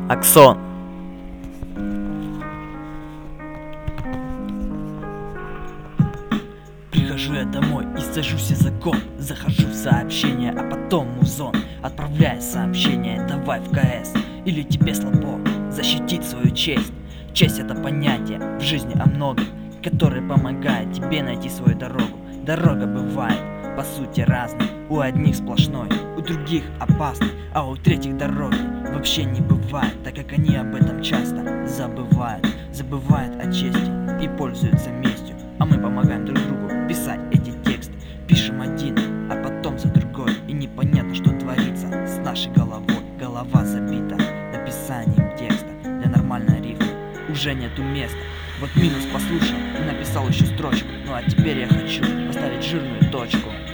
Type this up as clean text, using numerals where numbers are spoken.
Аксон. Прихожу я домой и сажусь языком, захожу в сообщение, а потом музон. Отправляя сообщение, давай в КС. Или тебе слабо защитить свою честь. Честь — это понятие в жизни о многом, которое помогает тебе найти свою дорогу. Дорога бывает по сути разной, у одних сплошной, у других опасной, а у третьих дороги вообще не бывает, так как они об этом часто забывают. Забывают о чести и пользуются местью, а мы помогаем друг другу писать эти тексты. Пишем один, а потом за другой, и непонятно, что творится с нашей головой. Голова забита написанием текста, для нормальной рифмы уже нету места. Вот минус послушал и написал еще строчку. Ну а теперь я хочу поставить жирную точку.